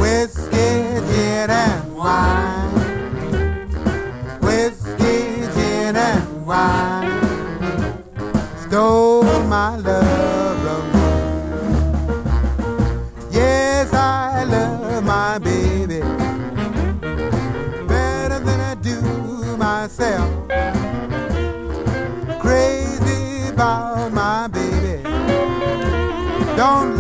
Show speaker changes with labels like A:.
A: whiskey, gin, and wine. Whiskey, gin, and wine stole my love from me. Yes, I love my baby better than I do myself. Crazy about my baby. Don't